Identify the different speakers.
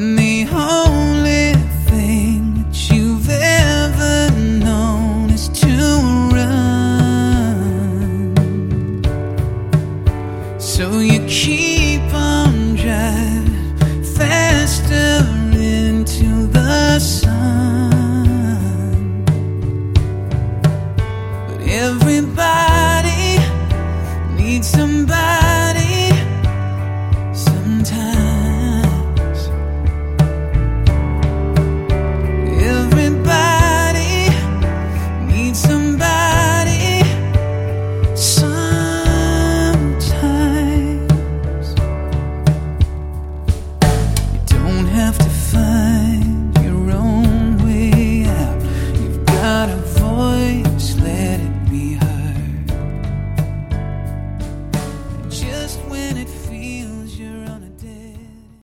Speaker 1: when the only thing that you've ever known is to run. So you keep on driving faster into the sun. But everybody needs somebody sometimes. Everybody needs somebody sometimes. You don't have to find your own way out. You've got a voice, let it be heard. Just when it